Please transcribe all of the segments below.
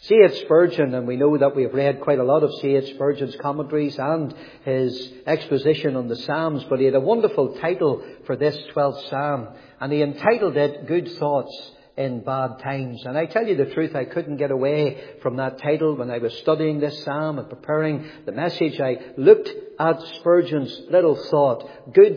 C.H. Spurgeon, and we know that we've read quite a lot of C.H. Spurgeon's commentaries and his exposition on the Psalms, but he had a wonderful title for this 12th Psalm, and he entitled it, Good Thoughts in Bad Times. And I tell you the truth, I couldn't get away from that title. When I was studying this Psalm and preparing the message, I looked at Spurgeon's little thought, Good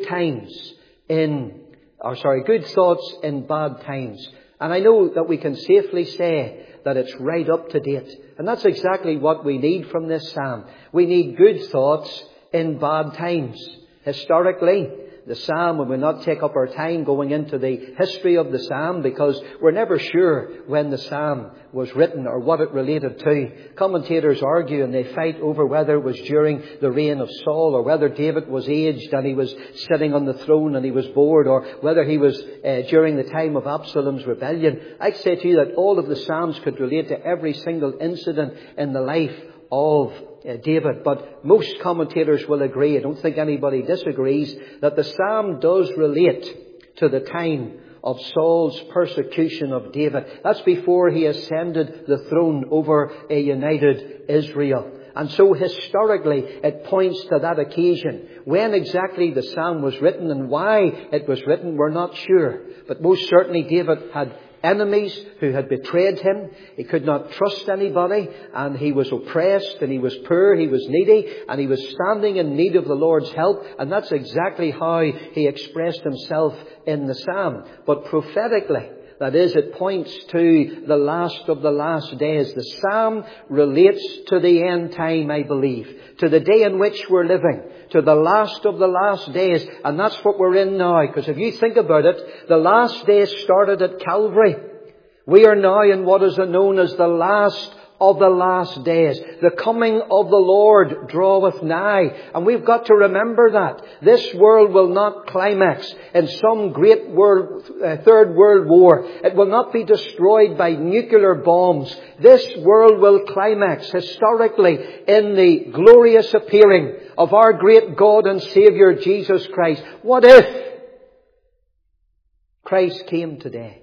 Thoughts in Bad Times. And I know that we can safely say that it's right up to date. And that's exactly what we need from this Psalm. We need good thoughts in bad times. Historically, the Psalm, we will not take up our time going into the history of the Psalm because we're never sure when the Psalm was written or what it related to. Commentators argue and they fight over whether it was during the reign of Saul or whether David was aged and he was sitting on the throne and he was bored, or whether he was during the time of Absalom's rebellion. I say to you that all of the Psalms could relate to every single incident in the life of David, but most commentators will agree, I don't think anybody disagrees, that the Psalm does relate to the time of Saul's persecution of David. That's before he ascended the throne over a united Israel. And so historically it points to that occasion. When exactly the Psalm was written and why it was written, we're not sure. But most certainly David had enemies who had betrayed him. He could not trust anybody, and he was oppressed, and he was poor, he was needy, and he was standing in need of the Lord's help. And that's exactly how he expressed himself in the Psalm. But prophetically, that is, it points to the last of the last days. The Psalm relates to the end time, I believe, to the day in which we're living, to the last of the last days. And that's what we're in now. Because if you think about it, the last days started at Calvary. We are now in what is known as the last of the last days. The coming of the Lord draweth nigh. And we've got to remember that. This world will not climax in some great third world war. It will not be destroyed by nuclear bombs. This world will climax historically in the glorious appearing of our great God and Saviour Jesus Christ. What if Christ came today?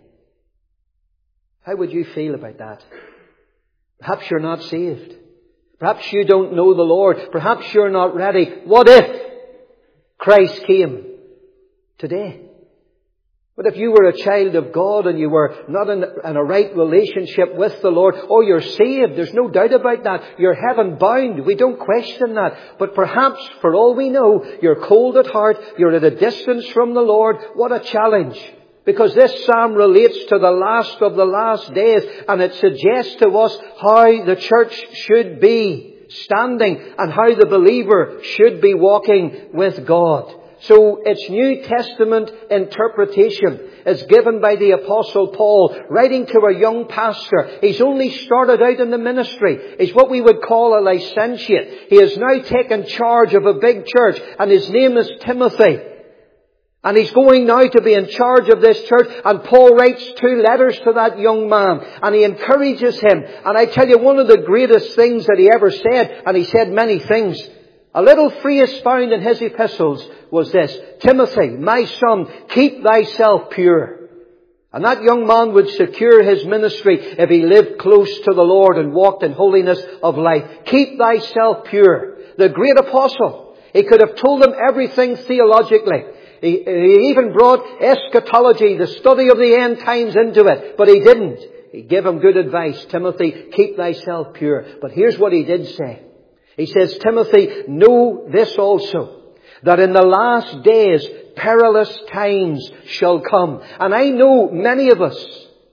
How would you feel about that? Perhaps you're not saved. Perhaps you don't know the Lord. Perhaps you're not ready. What if Christ came today? What if you were a child of God and you were not in a right relationship with the Lord? Oh, you're saved. There's no doubt about that. You're heaven bound. We don't question that. But perhaps, for all we know, you're cold at heart. You're at a distance from the Lord. What a challenge. Because this Psalm relates to the last of the last days, and it suggests to us how the church should be standing and how the believer should be walking with God. So its New Testament interpretation is given by the Apostle Paul, writing to a young pastor. He's only started out in the ministry. He's what we would call a licentiate. He has now taken charge of a big church, and his name is Timothy. And he's going now to be in charge of this church. And Paul writes 2 letters to that young man. And he encourages him. And I tell you, one of the greatest things that he ever said, and he said many things, a little phrase found in his epistles was this: Timothy, my son, keep thyself pure. And that young man would secure his ministry if he lived close to the Lord and walked in holiness of life. Keep thyself pure. The great apostle, he could have told him everything theologically. He even brought eschatology, the study of the end times, into it. But he didn't. He gave him good advice. Timothy, keep thyself pure. But here's what he did say. He says, Timothy, know this also, that in the last days perilous times shall come. And I know many of us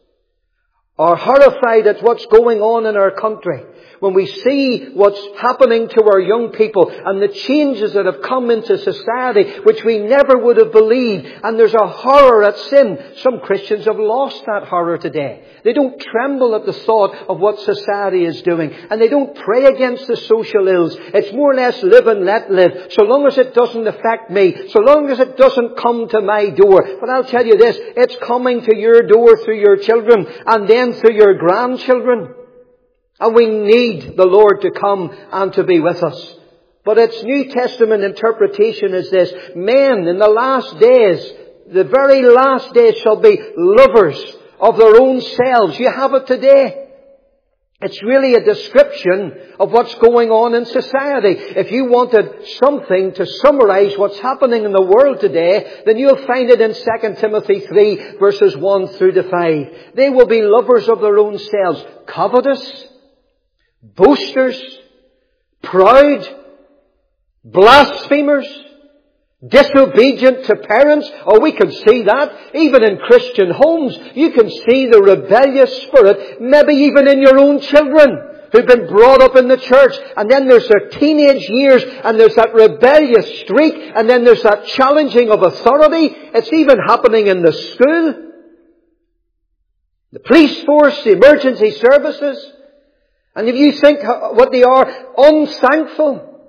are horrified at what's going on in our country. When we see what's happening to our young people and the changes that have come into society, which we never would have believed, and there's a horror at sin. Some Christians have lost that horror today. They don't tremble at the thought of what society is doing, and they don't pray against the social ills. It's more or less live and let live, so long as it doesn't affect me, so long as it doesn't come to my door. But I'll tell you this, it's coming to your door through your children, and then through your grandchildren. And we need the Lord to come and to be with us. But its New Testament interpretation is this: men in the last days, the very last days, shall be lovers of their own selves. You have it today. It's really a description of what's going on in society. If you wanted something to summarize what's happening in the world today, then you'll find it in 2 Timothy 3 verses 1 through to 5. They will be lovers of their own selves, covetous, boasters, proud, blasphemers, disobedient to parents. Oh, we can see that. Even in Christian homes, you can see the rebellious spirit, maybe even in your own children who've been brought up in the church. And then there's their teenage years, and there's that rebellious streak, and then there's that challenging of authority. It's even happening in the school, the police force, the emergency services. And if you think what they are, unthankful,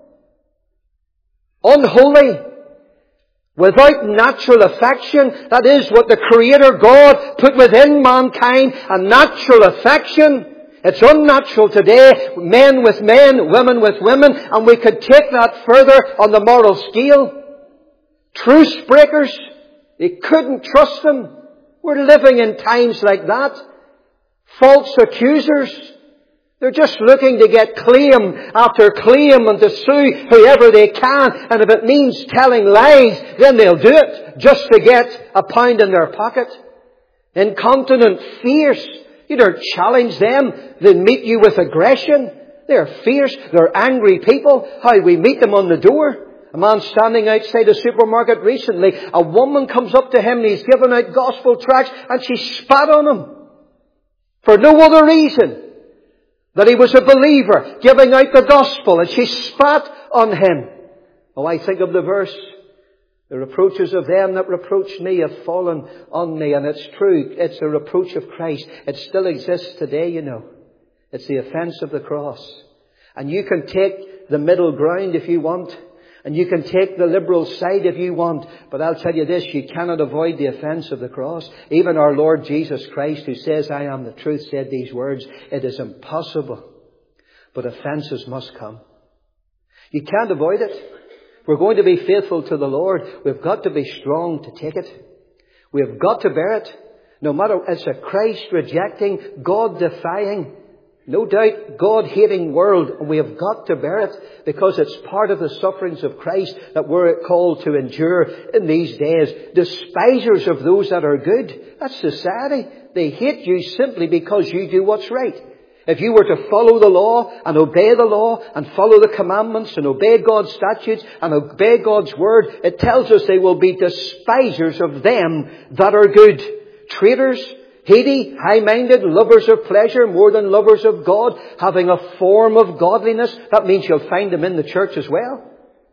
unholy, without natural affection. That is what the Creator God put within mankind, a natural affection. It's unnatural today, men with men, women with women, and we could take that further on the moral scale. Truce breakers, they couldn't trust them. We're living in times like that. False accusers, they're just looking to get claim after claim and to sue whoever they can. And if it means telling lies, then they'll do it just to get a pound in their pocket. Incontinent, fierce. You don't challenge them. They meet you with aggression. They're fierce. They're angry people. How we meet them on the door. A man standing outside a supermarket recently, a woman comes up to him and he's giving out gospel tracts and she spat on him. For no other reason that he was a believer, giving out the gospel, and she spat on him. Oh, I think of the verse, the reproaches of them that reproached me have fallen on me. And it's true, it's the reproach of Christ. It still exists today, you know. It's the offence of the cross. And you can take the middle ground if you want. And you can take the liberal side if you want. But I'll tell you this, you cannot avoid the offence of the cross. Even our Lord Jesus Christ, who says, I am the truth, said these words, it is impossible, but offences must come. You can't avoid it. We're going to be faithful to the Lord. We've got to be strong to take it. We've got to bear it. No matter, it's a Christ-rejecting, God-defying, no doubt God-hating world, and we have got to bear it because it's part of the sufferings of Christ that we're called to endure in these days. Despisers of those that are good. That's society. They hate you simply because you do what's right. If you were to follow the law and obey the law and follow the commandments and obey God's statutes and obey God's word, it tells us they will be despisers of them that are good. Traitors, heady, high-minded, lovers of pleasure more than lovers of God, having a form of godliness. That means you'll find them in the church as well.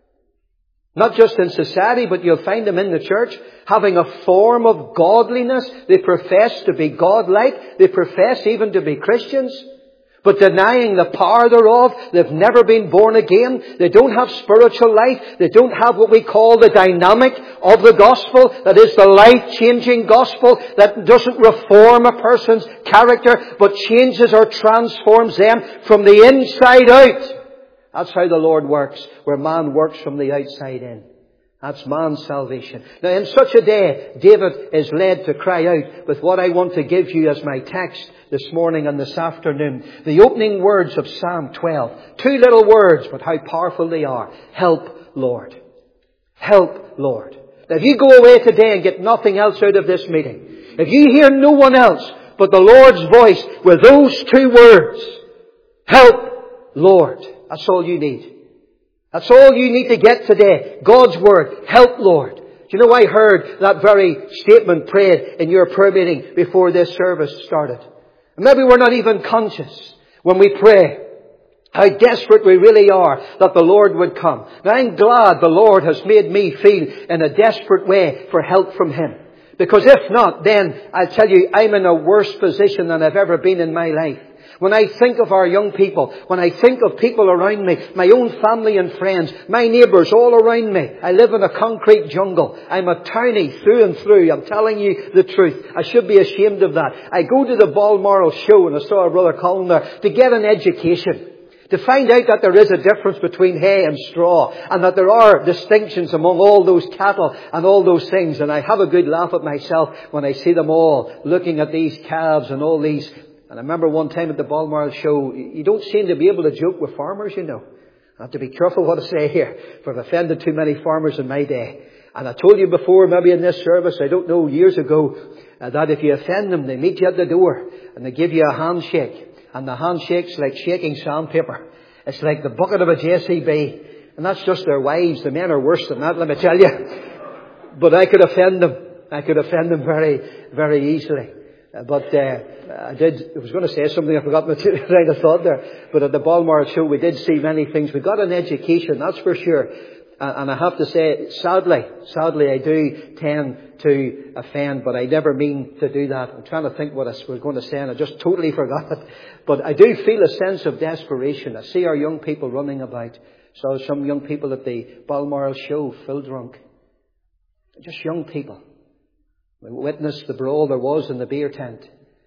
Not just in society, but you'll find them in the church, having a form of godliness. They profess to be godlike. They profess even to be Christians, but denying the power thereof. They've never been born again. They don't have spiritual life. They don't have what we call the dynamic of the gospel. That is the life-changing gospel that doesn't reform a person's character, but changes or transforms them from the inside out. That's how the Lord works, where man works from the outside in. That's man's salvation. Now, in such a day, David is led to cry out with what I want to give you as my text this morning and this afternoon. The opening words of Psalm 12. Two little words, but how powerful they are. Help, Lord. Help, Lord. Now, if you go away today and get nothing else out of this meeting, if you hear no one else but the Lord's voice with those two words, help, Lord. That's all you need. That's all you need to get today. God's Word. Help, Lord. Do you know I heard that very statement prayed in your prayer meeting before this service started? And maybe we're not even conscious when we pray how desperate we really are that the Lord would come. Now I'm glad the Lord has made me feel in a desperate way for help from Him. Because if not, then I'll tell you, I'm in a worse position than I've ever been in my life. When I think of our young people, when I think of people around me, my own family and friends, my neighbours all around me, I live in a concrete jungle. I'm a townie through and through. I'm telling you the truth. I should be ashamed of that. I go to the Balmoral show, and I saw a brother Colin there, to get an education. To find out that there is a difference between hay and straw, and that there are distinctions among all those cattle and all those things. And I have a good laugh at myself when I see them all looking at these calves and all these And I remember one time at the Balmoral show, you don't seem to be able to joke with farmers, you know. I have to be careful what I say here, for I've offended too many farmers in my day. And I told you before, maybe in this service, I don't know, years ago, that if you offend them, they meet you at the door and they give you a handshake. And the handshake's like shaking sandpaper. It's like the bucket of a JCB. And that's just their wives. The men are worse than that, let me tell you. But I could offend them. I could offend them very, very easily. I was going to say something, I forgot my train of thought there. But at the Balmoral show, we did see many things. We got an education, that's for sure. And I have to say, sadly, I do tend to offend, but I never mean to do that. I'm trying to think what I was going to say, and I just totally forgot it. But I do feel a sense of desperation. I see our young people running about. Saw some young people at the Balmoral show, full drunk. Just young people. We witnessed the brawl there was in the beer tent.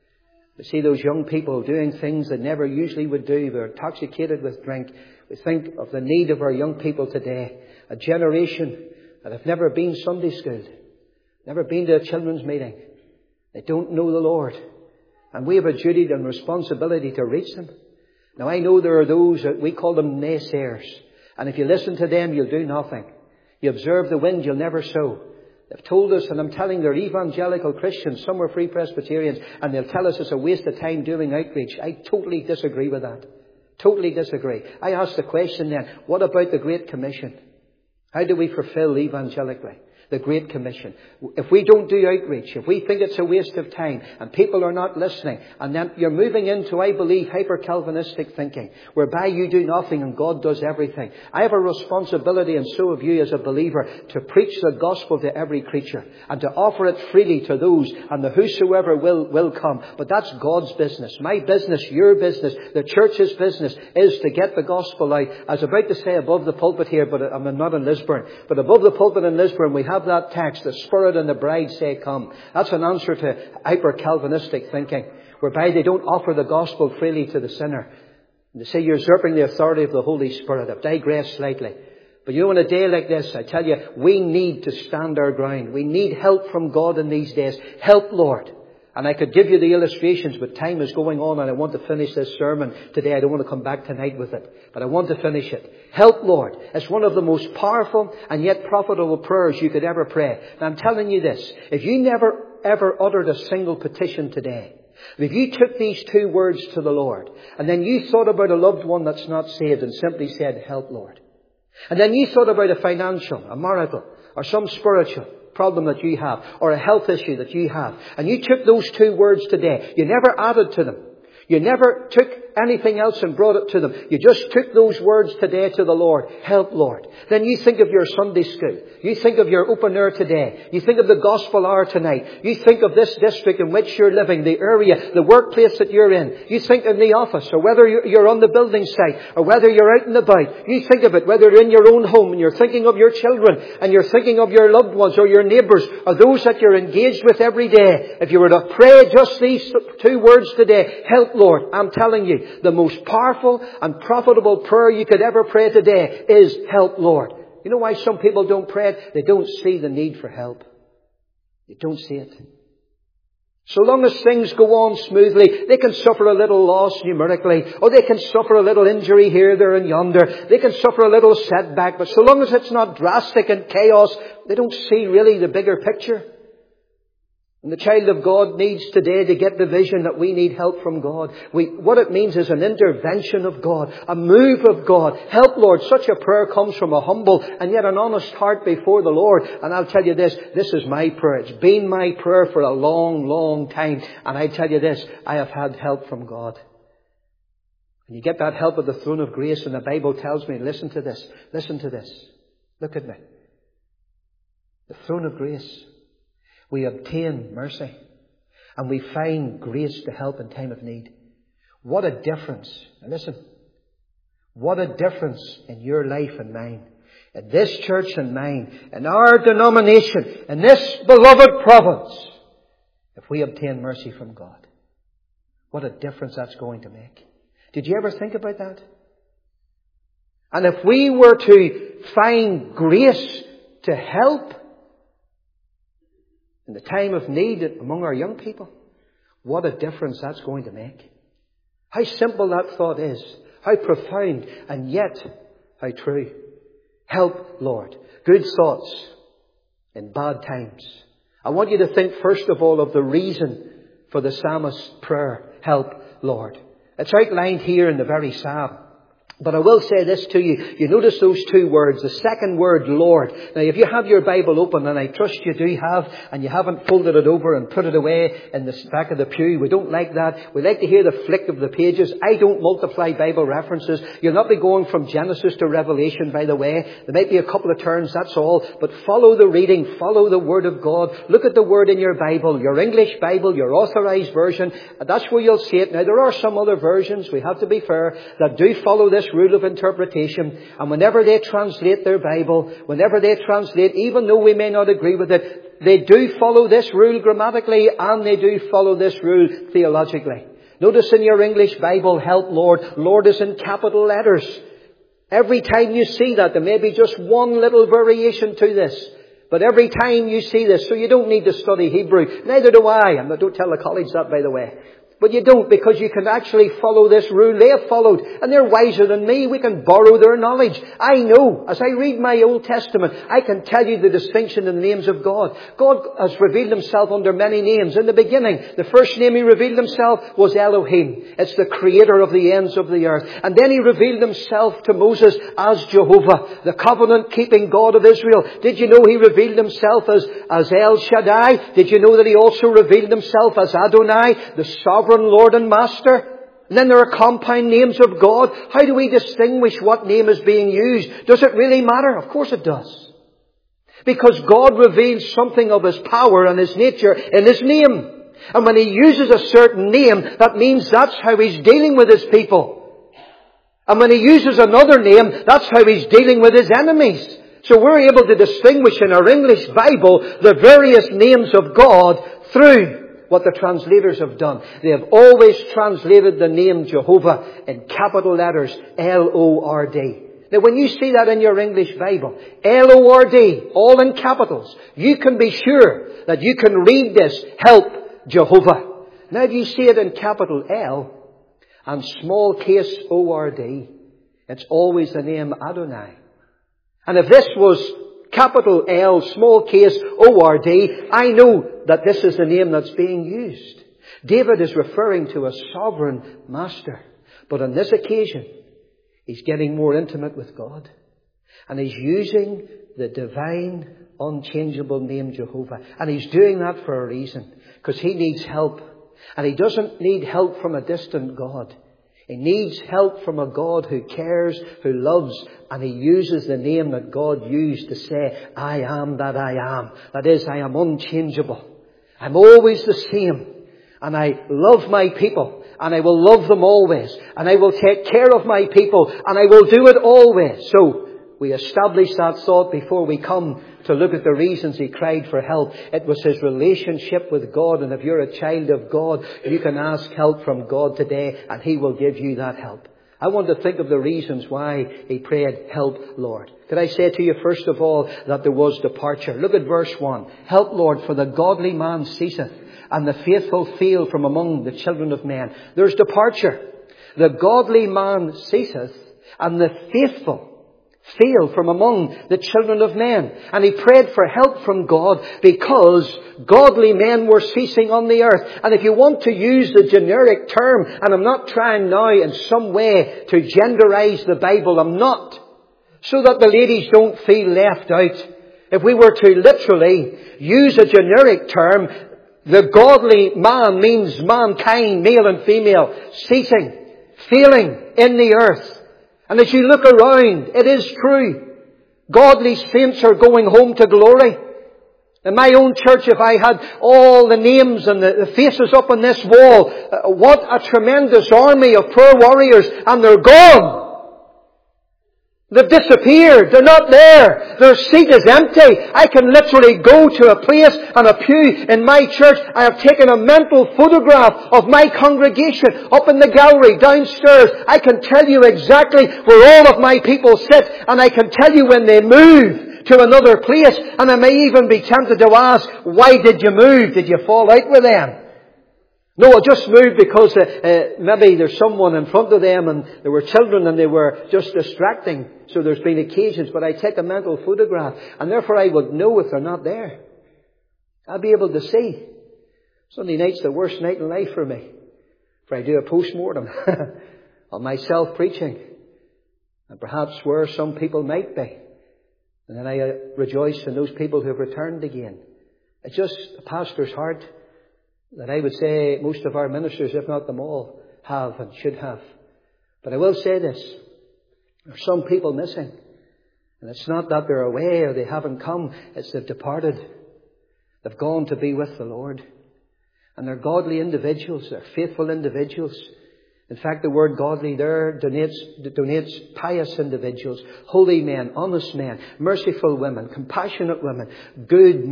We see those young people doing things they never usually would do. They're intoxicated with drink. We think of the need of our young people today. A generation that have never been Sunday schooled. Never been to a children's meeting. They don't know the Lord. And we have a duty and responsibility to reach them. Now I know there are those that we call them naysayers. And if you listen to them, you'll do nothing. You observe the wind, you'll never sow. They've told us, and I'm telling they're evangelical Christians, some are Free Presbyterians, and they'll tell us it's a waste of time doing outreach. I totally disagree with that. Totally disagree. I ask the question then, what about the Great Commission? How do we fulfill evangelically the Great Commission? If we don't do outreach, if we think it's a waste of time and people are not listening, and then you're moving into, I believe, hyper-Calvinistic thinking, whereby you do nothing and God does everything. I have a responsibility, and so have you as a believer, to preach the gospel to every creature and to offer it freely to those and the whosoever will come. But that's God's business. My business, your business, the church's business is to get the gospel out. I was about to say above the pulpit here, but I'm not in Lisburn. But above the pulpit in Lisburn, we have that text, the Spirit and the bride say come. That's an answer to hyper-Calvinistic thinking, whereby they don't offer the gospel freely to the sinner. And they say you're usurping the authority of the Holy Spirit. I've digressed slightly. But you know, in a day like this, I tell you, we need to stand our ground. We need help from God in these days. Help, Lord. And I could give you the illustrations, but time is going on and I want to finish this sermon today. I don't want to come back tonight with it, but I want to finish it. Help, Lord. It's one of the most powerful and yet profitable prayers you could ever pray. And I'm telling you this, if you never ever uttered a single petition today, if you took these two words to the Lord, and then you thought about a loved one that's not saved and simply said, help, Lord. And then you thought about a financial, a marital, or some spiritual problem that you have, or a health issue that you have, and you took those two words today. You never added to them. You never took anything else and brought it to them. You just took those words today to the Lord. Help, Lord. Then you think of your Sunday school. You think of your open air today. You think of the gospel hour tonight. You think of this district in which you're living, the area, the workplace that you're in. You think in the office, or whether you're on the building site, or whether you're out and about. You think of it, whether you're in your own home and you're thinking of your children, and you're thinking of your loved ones, or your neighbours, or those that you're engaged with every day. If you were to pray just these two words today, help, Lord, I'm telling you, the most powerful and profitable prayer you could ever pray today is help, Lord. You know why some people don't pray it? They don't see the need for help. They don't see it. So long as things go on smoothly, they can suffer a little loss numerically, or they can suffer a little injury here, there and yonder. They can suffer a little setback, but so long as it's not drastic and chaos, they don't see really the bigger picture. And the child of God needs today to get the vision that we need help from God. What it means is an intervention of God, a move of God. Help, Lord. Such a prayer comes from a humble and yet an honest heart before the Lord. And I'll tell you this is my prayer. It's been my prayer for a long, long time. And I tell you this, I have had help from God. And you get that help at the throne of grace, and the Bible tells me, listen to this, look at me. The throne of grace. We obtain mercy, and we find grace to help in time of need. What a difference. And listen, what a difference in your life and mine, in this church and mine, in our denomination, in this beloved province, if we obtain mercy from God. What a difference that's going to make. Did you ever think about that? And if we were to find grace to help in the time of need among our young people, What a difference that's going to make. How simple that thought is. How profound, and yet how true. Help, Lord. Good thoughts in bad times. I want you to think first of all of the reason for the psalmist's prayer. Help, Lord. It's outlined here in the very psalm. But I will say this to you. You notice those two words. The second word, Lord. Now, if you have your Bible open, and I trust you do have, and you haven't folded it over and put it away in the back of the pew, we don't like that. We like to hear the flick of the pages. I don't multiply Bible references. You'll not be going from Genesis to Revelation, by the way. There might be a couple of turns, that's all. But follow the reading. Follow the Word of God. Look at the Word in your Bible, your English Bible, your authorized version. That's where you'll see it. Now, there are some other versions, we have to be fair, that do follow this rule of interpretation. And whenever they translate their Bible, whenever they translate, even though we may not agree with it, they do follow this rule grammatically, and they do follow this rule theologically. Notice in your English Bible, help, Lord. Lord is in capital letters. Every time you see that, there may be just one little variation to this. But every time you see this, so you don't need to study Hebrew. Neither do I. And I don't tell the college that, by the way. But you don't, because you can actually follow this rule they have followed. And they're wiser than me. We can borrow their knowledge. I know, as I read my Old Testament, I can tell you the distinction in the names of God. God has revealed Himself under many names. In the beginning, the first name He revealed Himself was Elohim. It's the creator of the ends of the earth. And then He revealed Himself to Moses as Jehovah, the covenant-keeping God of Israel. Did you know He revealed Himself as El Shaddai? Did you know that He also revealed Himself as Adonai, the sovereign Lord and Master? And then there are compound names of God. How do we distinguish what name is being used? Does it really matter? Of course it does. Because God reveals something of His power and His nature in His name. And when He uses a certain name, that means that's how He's dealing with His people. And when He uses another name, that's how He's dealing with His enemies. So we're able to distinguish in our English Bible the various names of God through what the translators have done. They have always translated the name Jehovah in capital letters, L-O-R-D. Now when you see that in your English Bible, L-O-R-D, all in capitals, you can be sure that you can read this, help Jehovah. Now if you see it in capital L and small case O-R-D, it's always the name Adonai. And if this was capital L, small case O-R-D, I know that this is the name that's being used. David is referring to a sovereign master. But on this occasion, he's getting more intimate with God. And he's using the divine, unchangeable name Jehovah. And he's doing that for a reason. Because he needs help. And he doesn't need help from a distant God. He needs help from a God who cares, who loves, and He uses the name that God used to say, I am that I am. That is, I am unchangeable. I'm always the same. And I love my people. And I will love them always. And I will take care of my people. And I will do it always. So, we establish that thought before we come to look at the reasons he cried for help. It was his relationship with God. And if you're a child of God, you can ask help from God today, and He will give you that help. I want to think of the reasons why he prayed, help, Lord. Could I say to you, first of all, that there was departure? Look at verse 1. Help, Lord, for the godly man ceaseth, and the faithful fail from among the children of men. There's departure. The godly man ceaseth, and the faithful fail from among the children of men. And he prayed for help from God because godly men were ceasing on the earth. And if you want to use the generic term, and I'm not trying now in some way to genderize the Bible, I'm not, so that the ladies don't feel left out. If we were to literally use a generic term, the godly man means mankind, male and female, ceasing, failing in the earth. And as you look around, it is true. Godly saints are going home to glory. In my own church, if I had all the names and the faces up on this wall, what a tremendous army of prayer warriors, and they're gone. They've disappeared. They're not there. Their seat is empty. I can literally go to a place and a pew in my church. I have taken a mental photograph of my congregation up in the gallery downstairs. I can tell you exactly where all of my people sit, and I can tell you when they move to another place. And I may even be tempted to ask, why did you move? Did you fall out with them? No, I just moved because maybe there's someone in front of them and there were children and they were just distracting. So there's been occasions, but I take a mental photograph and therefore I would know if they're not there. I'll be able to see. Sunday night's the worst night in life for me. For I do a post-mortem on myself preaching. And perhaps where some people might be. And then I rejoice in those people who have returned again. It's just a pastor's heart that I would say most of our ministers, if not them all, have and should have. But I will say this. There are some people missing. And it's not that they're away or they haven't come. It's they've departed. They've gone to be with the Lord. And they're godly individuals. They're faithful individuals. In fact, the word godly there denotes pious individuals, holy men, honest men, merciful women, compassionate women, good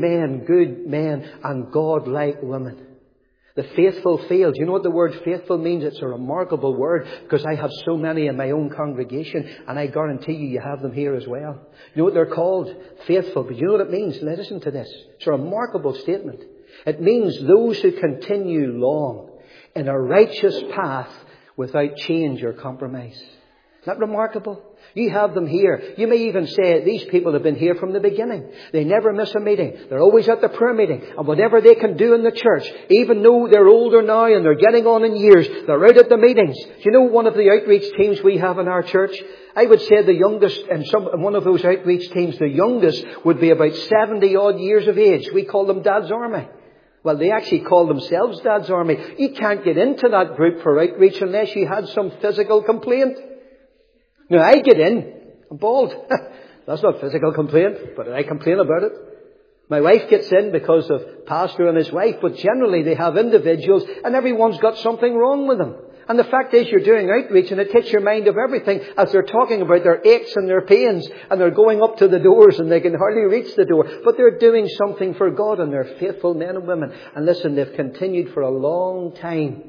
men, and God-like women. The faithful fail. Do you know what the word faithful means? It's a remarkable word because I have so many in my own congregation and I guarantee you have them here as well. You know what they're called? Faithful. But you know what it means? Listen to this. It's a remarkable statement. It means those who continue long in a righteous path without change or compromise. Isn't that remarkable? You have them here. You may even say these people have been here from the beginning. They never miss a meeting. They're always at the prayer meeting. And whatever they can do in the church, even though they're older now and they're getting on in years, they're out at the meetings. Do you know one of the outreach teams we have in our church? I would say the youngest, in one of those outreach teams, the youngest would be about 70 odd years of age. We call them Dad's Army. Well, they actually call themselves Dad's Army. You can't get into that group for outreach unless you had some physical complaint. Now, I get in. I'm bald. That's not physical complaint, but I complain about it. My wife gets in because of pastor and his wife, but generally they have individuals and everyone's got something wrong with them. And the fact is you're doing outreach and it takes your mind of everything as they're talking about their aches and their pains and they're going up to the doors and they can hardly reach the door. But they're doing something for God and they're faithful men and women. And listen, they've continued for a long time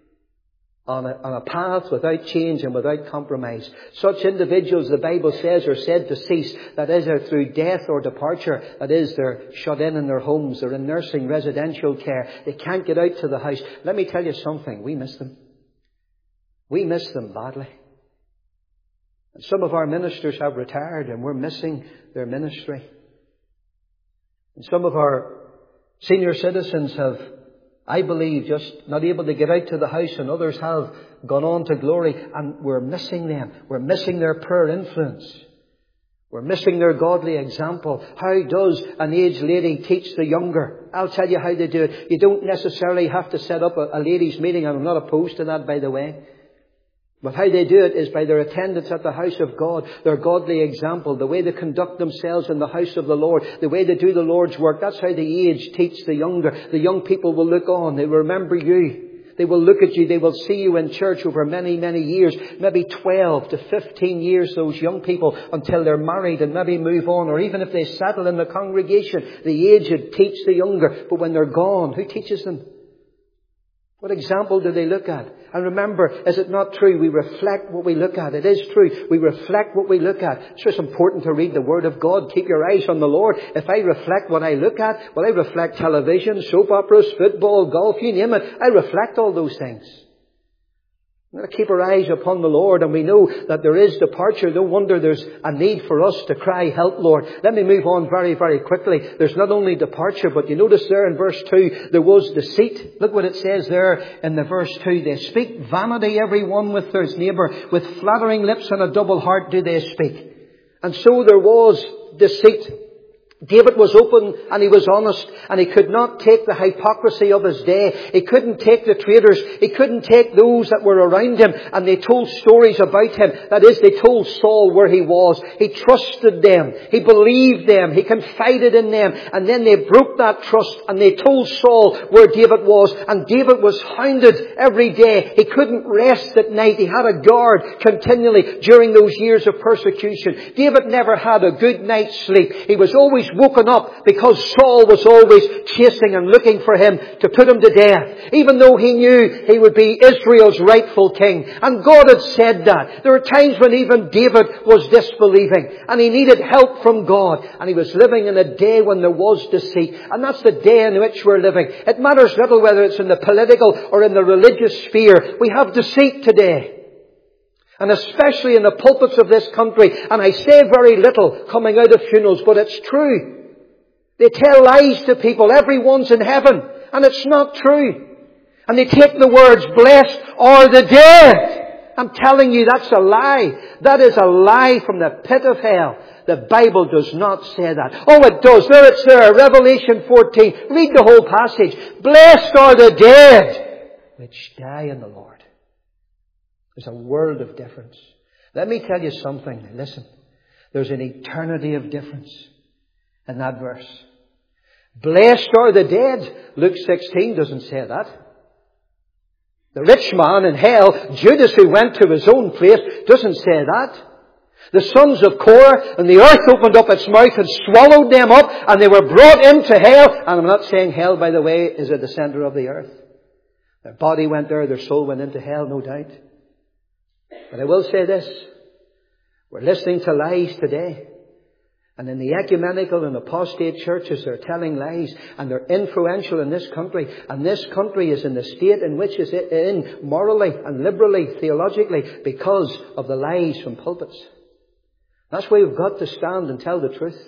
on a path without change and without compromise. Such individuals, the Bible says, are said to cease. That is, they're through death or departure. That is, they're shut in their homes. They're in nursing, residential care. They can't get out to the house. Let me tell you something. We miss them. We miss them badly. And some of our ministers have retired and we're missing their ministry. And some of our senior citizens have, I believe, just not able to get out to the house, and others have gone on to glory, and we're missing them. We're missing their prayer influence. We're missing their godly example. How does an aged lady teach the younger? I'll tell you how they do it. You don't necessarily have to set up a ladies' meeting, and I'm not opposed to that, by the way. But how they do it is by their attendance at the house of God, their godly example, the way they conduct themselves in the house of the Lord, the way they do the Lord's work. That's how the aged teach the younger. The young people will look on. They will remember you. They will look at you. They will see you in church over many, many years. Maybe 12 to 15 years, those young people, until they're married and maybe move on. Or even if they settle in the congregation, the aged teach the younger. But when they're gone, who teaches them? What example do they look at? And remember, is it not true? We reflect what we look at. It is true. We reflect what we look at. It's just important to read the Word of God. Keep your eyes on the Lord. If I reflect what I look at, well, I reflect television, soap operas, football, golf, you name it. I reflect all those things. We've got to keep our eyes upon the Lord, and we know that there is departure. No wonder there's a need for us to cry, help, Lord. Let me move on very, very quickly. There's not only departure, but you notice there in verse 2, there was deceit. Look what it says there in the verse 2. They speak vanity every one with his neighbour. With flattering lips and a double heart do they speak. And so there was deceit. David was open and he was honest, and he could not take the hypocrisy of his day. He couldn't take the traitors. He couldn't take those that were around him and they told stories about him. That is, they told Saul where he was. He trusted them. He believed them. He confided in them. And then they broke that trust and they told Saul where David was. And David was hounded every day. He couldn't rest at night. He had a guard continually during those years of persecution. David never had a good night's sleep. He was always woken up because Saul was always chasing and looking for him to put him to death, even though he knew he would be Israel's rightful king. And God had said that. There were times when even David was disbelieving and he needed help from God, and he was living in a day when there was deceit. And that's the day in which we're living. It matters little whether it's in the political or in the religious sphere. We have deceit today. And especially in the pulpits of this country. And I say very little coming out of funerals, but it's true. They tell lies to people. Everyone's in heaven. And it's not true. And they take the words, blessed are the dead. I'm telling you, that's a lie. That is a lie from the pit of hell. The Bible does not say that. Oh, it does. There it's there. Revelation 14. Read the whole passage. Blessed are the dead which die in the Lord. There's a world of difference. Let me tell you something. Listen. There's an eternity of difference in that verse. Blessed are the dead. Luke 16 doesn't say that. The rich man in hell, Judas who went to his own place, doesn't say that. The sons of Korah, and the earth opened up its mouth and swallowed them up, and they were brought into hell. And I'm not saying hell, by the way, is at the center of the earth. Their body went there, their soul went into hell, no doubt. But I will say this. We're listening to lies today. And in the ecumenical and apostate churches, they're telling lies. And they're influential in this country. And this country is in the state in which it's in morally and liberally, theologically, because of the lies from pulpits. That's why we've got to stand and tell the truth.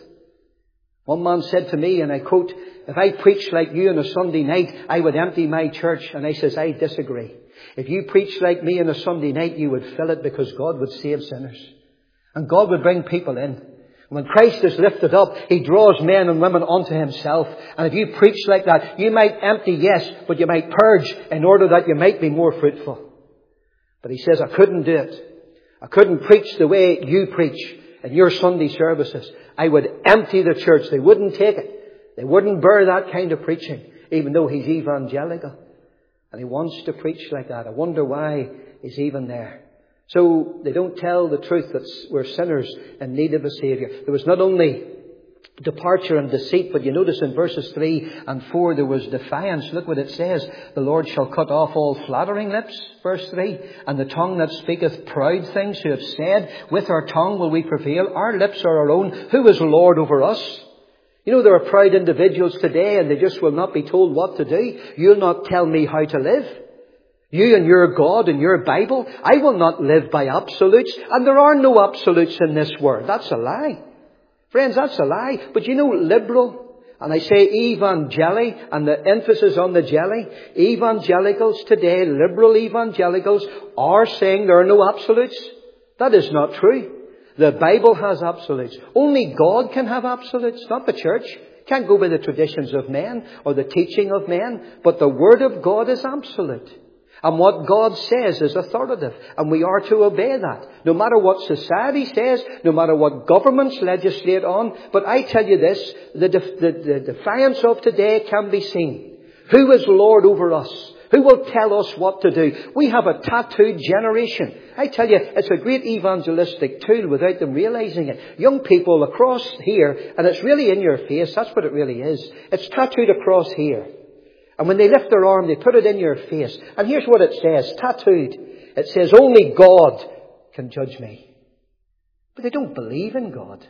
One man said to me, and I quote, if I preached like you on a Sunday night, I would empty my church. And I says, I disagree. If you preached like me on a Sunday night, you would fill it because God would save sinners. And God would bring people in. When Christ is lifted up, He draws men and women unto Himself. And if you preach like that, you might empty, yes, but you might purge in order that you might be more fruitful. But He says, I couldn't do it. I couldn't preach the way you preach in your Sunday services. I would empty the church. They wouldn't take it. They wouldn't bear that kind of preaching, even though He's evangelical. And He wants to preach like that. I wonder why He's even there. So they don't tell the truth that we're sinners in need of a Saviour. There was not only departure and deceit, but you notice in verses 3 and 4 there was defiance. Look what it says. The Lord shall cut off all flattering lips, verse 3, and the tongue that speaketh proud things, who have said, with our tongue will we prevail. Our lips are our own. Who is Lord over us? You know, there are proud individuals today and they just will not be told what to do. You'll not tell me how to live. You and your God and your Bible. I will not live by absolutes. And there are no absolutes in this world. That's a lie. Friends, that's a lie. But you know, liberal, and I say evangeli, and the emphasis on the jelly, evangelicals today, liberal evangelicals, are saying there are no absolutes. That is not true. The Bible has absolutes. Only God can have absolutes, not the church. Can't go by the traditions of men or the teaching of men. But the Word of God is absolute. And what God says is authoritative. And we are to obey that. No matter what society says, no matter what governments legislate on. But I tell you this, the defiance of today can be seen. Who is Lord over us? Who will tell us what to do? We have a tattooed generation. I tell you, it's a great evangelistic tool without them realizing it. Young people across here, and it's really in your face, that's what it really is. It's tattooed across here. And when they lift their arm, they put it in your face. And here's what it says, tattooed. It says, only God can judge me. But they don't believe in God.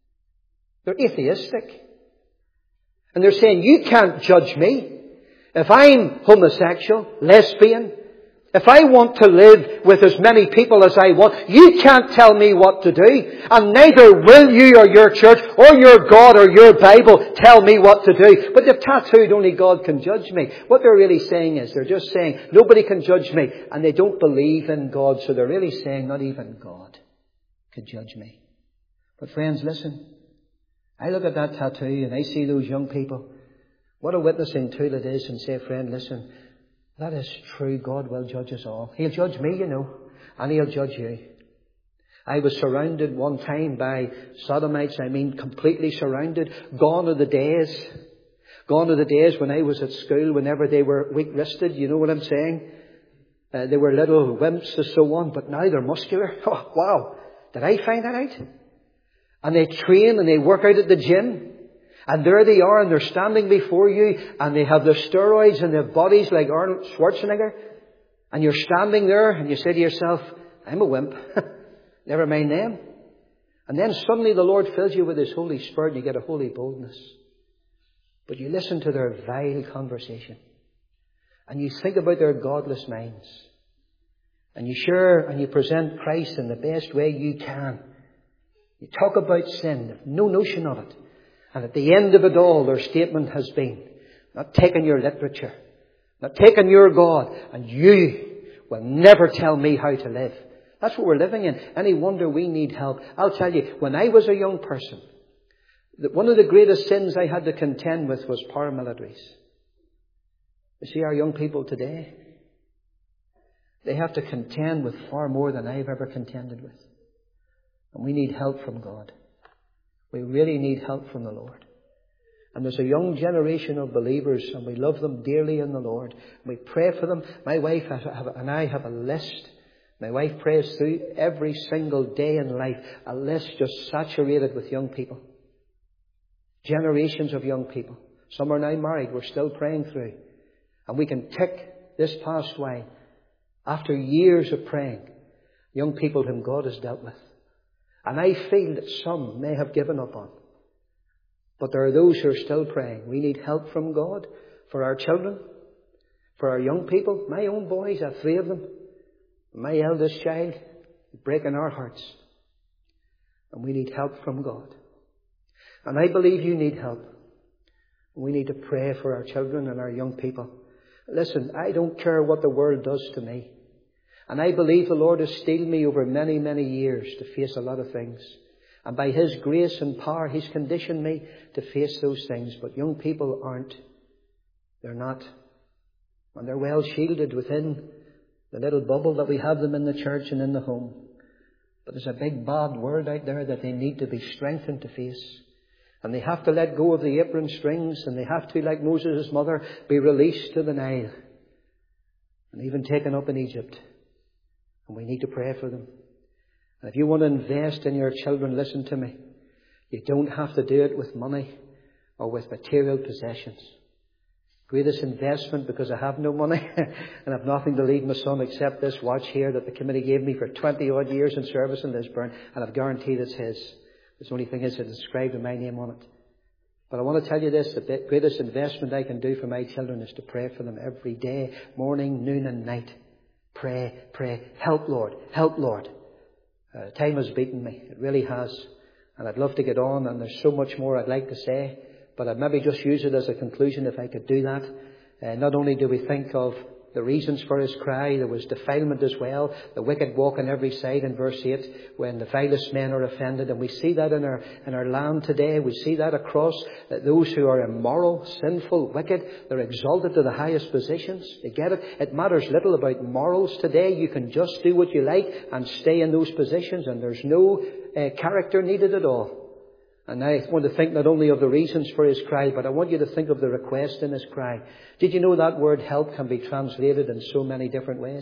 They're atheistic. And they're saying, you can't judge me. If I'm homosexual, lesbian, if I want to live with as many people as I want, you can't tell me what to do. And neither will you or your church or your God or your Bible tell me what to do. But they've tattooed only God can judge me. What they're really saying is they're just saying nobody can judge me. And they don't believe in God. So they're really saying not even God could judge me. But friends, listen. I look at that tattoo and I see those young people. What a witnessing tool it is, and say, friend, listen, that is true. God will judge us all. He'll judge me, you know, and He'll judge you. I was surrounded one time by sodomites. I mean, completely surrounded. Gone are the days. Gone are the days when I was at school, whenever they were weak-wristed. You know what I'm saying? They were little wimps and so on, but now they're muscular. Oh, wow. Did I find that out? And they train and they work out at the gym. And there they are, and they're standing before you, and they have the steroids and they have bodies like Arnold Schwarzenegger. And you're standing there, and you say to yourself, I'm a wimp. Never mind them. And then suddenly the Lord fills you with His Holy Spirit, and you get a holy boldness. But you listen to their vile conversation. And you think about their godless minds. And you share and you present Christ in the best way you can. You talk about sin, have no notion of it. And at the end of it all, their statement has been, not taking your literature, not taking your God, and you will never tell me how to live. That's what we're living in. Any wonder we need help? I'll tell you, when I was a young person, one of the greatest sins I had to contend with was paramilitaries. You see, our young people today, they have to contend with far more than I've ever contended with. And we need help from God. We really need help from the Lord. And there's a young generation of believers, and we love them dearly in the Lord. We pray for them. My wife and I have a list. My wife prays through every single day in life, a list just saturated with young people. Generations of young people. Some are now married. We're still praying through. And we can tick this past while, after years of praying, young people whom God has dealt with. And I feel that some may have given up on. But there are those who are still praying. We need help from God for our children, for our young people. My own boys, I have 3 of them. My eldest child, breaking our hearts. And we need help from God. And I believe you need help. We need to pray for our children and our young people. Listen, I don't care what the world does to me. And I believe the Lord has steeled me over many, many years to face a lot of things. And by His grace and power, He's conditioned me to face those things. But young people aren't. They're not. And they're well shielded within the little bubble that we have them in the church and in the home. But there's a big bad word out there that they need to be strengthened to face. And they have to let go of the apron strings, and they have to, like Moses' mother, be released to the Nile. And even taken up in Egypt. And we need to pray for them. And if you want to invest in your children, listen to me. You don't have to do it with money or with material possessions. Greatest investment, because I have no money and I've nothing to leave my son except this watch here that the committee gave me for 20 odd years in service in Lisburn, and I've guaranteed it's his. The only thing is it's inscribed with my name on it. But I want to tell you this, the greatest investment I can do for my children is to pray for them every day, morning, noon and night. Pray, pray. Help, Lord. Help, Lord. Time has beaten me. It really has. And I'd love to get on, and there's so much more I'd like to say. But I'd maybe just use it as a conclusion if I could do that. Not only do we think of the reasons for his cry, there was defilement as well. The wicked walk on every side in verse 8, when the vilest men are offended. And we see that in our land today. We see that across those who are immoral, sinful, wicked. They're exalted to the highest positions. You get it? It matters little about morals today. You can just do what you like and stay in those positions, and there's no character needed at all. And I want to think not only of the reasons for his cry, but I want you to think of the request in his cry. Did you know that word help can be translated in so many different ways?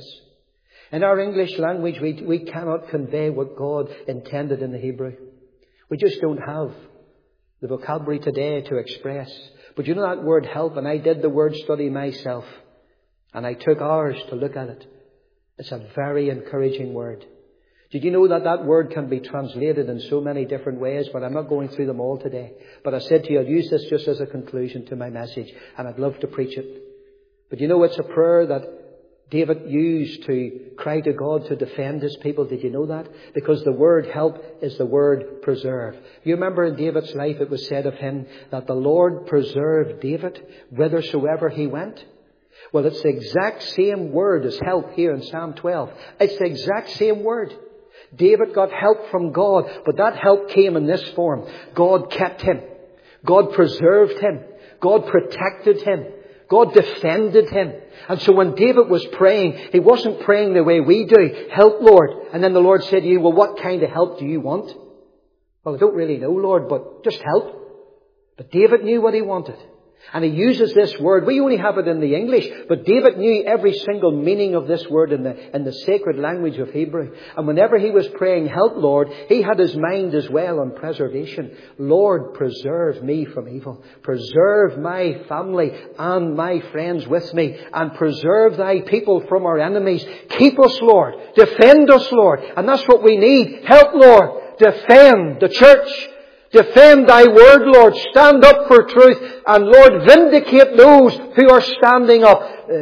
In our English language, we cannot convey what God intended in the Hebrew. We just don't have the vocabulary today to express. But you know that word help, and I did the word study myself, and I took hours to look at it. It's a very encouraging word. Did you know that that word can be translated in so many different ways? But I'm not going through them all today. But I said to you, I'll use this just as a conclusion to my message, and I'd love to preach it. But you know, it's a prayer that David used to cry to God to defend his people. Did you know that? Because the word help is the word preserve. You remember in David's life it was said of him that the Lord preserved David whithersoever he went. Well, it's the exact same word as help here in Psalm 12. It's the exact same word. David got help from God, but that help came in this form. God kept him. God preserved him. God protected him. God defended him. And so when David was praying, he wasn't praying the way we do. Help, Lord. And then the Lord said to you, well, what kind of help do you want? Well, I don't really know, Lord, but just help. But David knew what he wanted. And he uses this word. We only have it in the English, but David knew every single meaning of this word in the sacred language of Hebrew. And whenever he was praying, help, Lord, he had his mind as well on preservation. Lord, preserve me from evil. Preserve my family and my friends with me. And preserve thy people from our enemies. Keep us, Lord. Defend us, Lord. And that's what we need. Help, Lord. Defend the church. Defend thy word, Lord. Stand up for truth. And Lord, vindicate those who are standing up.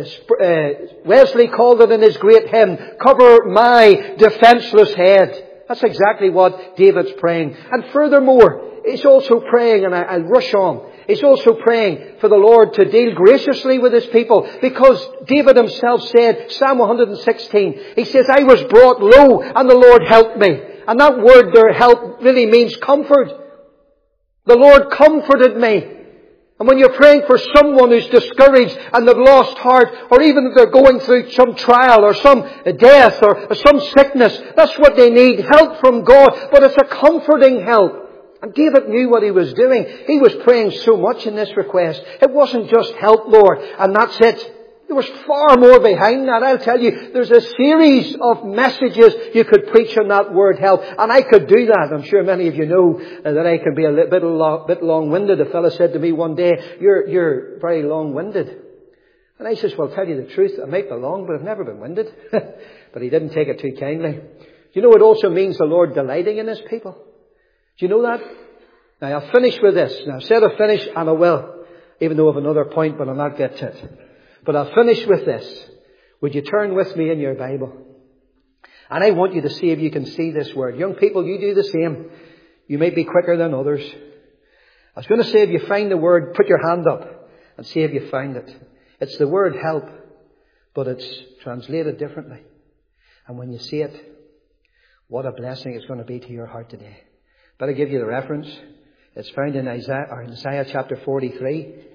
Wesley called it in his great hymn, cover my defenseless head. That's exactly what David's praying. And furthermore, he's also praying, and I'll rush on. He's also praying for the Lord to deal graciously with his people. Because David himself said, Psalm 116, he says, I was brought low and the Lord helped me. And that word there, help, really means comfort. The Lord comforted me. And when you're praying for someone who's discouraged and they've lost heart, or even if they're going through some trial or some death or some sickness, that's what they need, help from God. But it's a comforting help. And David knew what he was doing. He was praying so much in this request. It wasn't just help, Lord, and that's it. There was far more behind that. I'll tell you, there's a series of messages you could preach on that word help. And I could do that. I'm sure many of you know that I can be a bit long-winded. A fellow said to me one day, you're very long-winded. And I says, well, tell you the truth, I might be long, but I've never been winded. But he didn't take it too kindly. Do you know it also means the Lord delighting in his people? Do you know that? Now, I'll finish with this. Now, I said I'll finish, and I will. Even though I have another point, but I'll not get to it. But I'll finish with this. Would you turn with me in your Bible? And I want you to see if you can see this word. Young people, you do the same. You may be quicker than others. I was going to say, if you find the word, put your hand up and see if you find it. It's the word help, but it's translated differently. And when you see it, what a blessing it's going to be to your heart today. Better give you the reference. It's found in Isaiah chapter 43.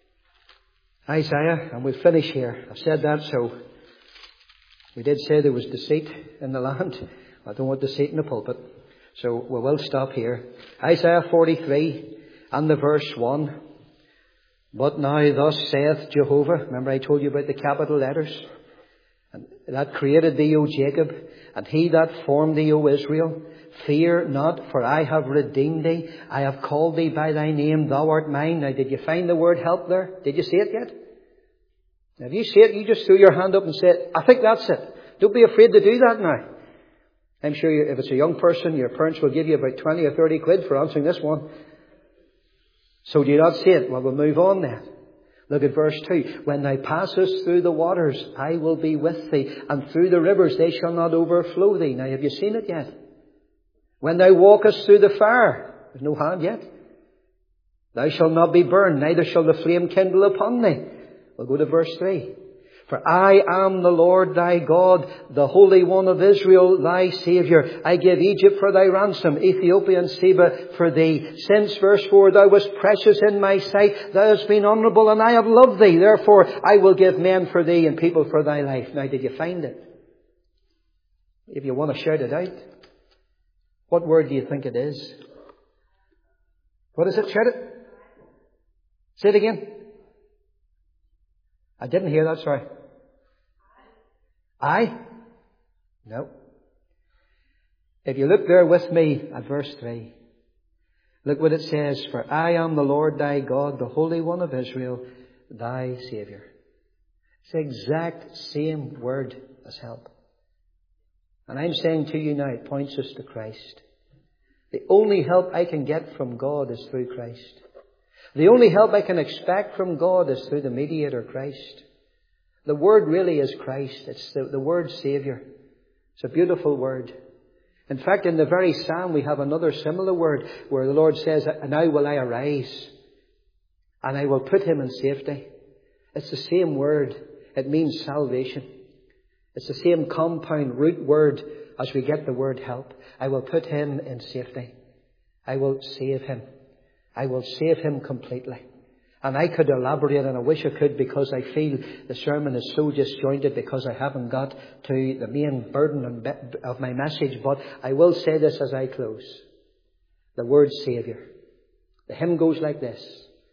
Isaiah, and we'll finish here. I've said that, so we did say there was deceit in the land. I don't want deceit in the pulpit. So we will stop here. Isaiah 43 and the verse 1. But now thus saith Jehovah. Remember I told you about the capital letters? And that created thee, O Jacob, and he that formed thee, O Israel. Fear not, for I have redeemed thee. I have called thee by thy name. Thou art mine. Now, did you find the word help there? Did you see it yet? Now, if you see it, you just throw your hand up and say, I think that's it. Don't be afraid to do that now. I'm sure if it's a young person, your parents will give you about 20 or 30 quid for answering this one. So do you not see it? Well, we'll move on then. Look at verse 2. When thou passest through the waters, I will be with thee. And through the rivers, they shall not overflow thee. Now, have you seen it yet? When thou walkest through the fire, there's no hand yet. Thou shalt not be burned, neither shall the flame kindle upon thee. We'll go to verse 3. For I am the Lord thy God, the Holy One of Israel, thy Saviour. I gave Egypt for thy ransom, Ethiopia and Seba for thee. Since, verse 4, thou wast precious in my sight, thou hast been honourable, and I have loved thee. Therefore I will give men for thee and people for thy life. Now, did you find it? If you want to shout it out. What word do you think it is? What is it? Shout it. Say it again. I didn't hear that, sorry. I? No. If you look there with me at verse 3, look what it says. For I am the Lord thy God, the Holy One of Israel, thy Saviour. It's the exact same word as help. And I'm saying to you now, it points us to Christ. The only help I can get from God is through Christ. The only help I can expect from God is through the mediator, Christ. The word really is Christ. It's the word Saviour. It's a beautiful word. In fact, in the very psalm we have another similar word where the Lord says, now will I arise and I will put him in safety. It's the same word. It means salvation. It's the same compound root word as we get the word help. I will put him in safety. I will save him. I will save him completely. And I could elaborate, and I wish I could, because I feel the sermon is so disjointed because I haven't got to the main burden of my message. But I will say this as I close. The word Saviour. The hymn goes like this.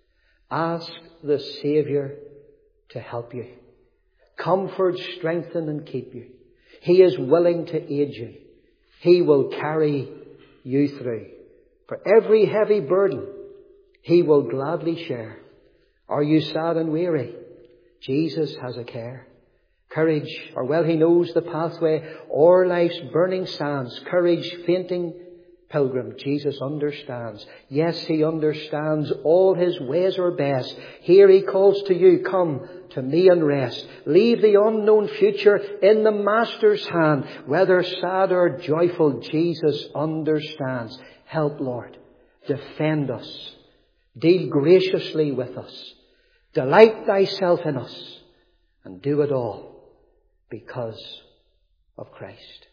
Ask the Saviour to help you. Comfort, strengthen and keep you. He is willing to aid you. He will carry you through. For every heavy burden, He will gladly share. Are you sad and weary? Jesus has a care. Courage, or well He knows the pathway o'er life's burning sands. Courage, fainting pilgrim, Jesus understands. Yes, He understands. All His ways are best. Here He calls to you, come to me and rest. Leave the unknown future in the Master's hand. Whether sad or joyful, Jesus understands. Help, Lord. Defend us. Deal graciously with us. Delight Thyself in us. And do it all because of Christ.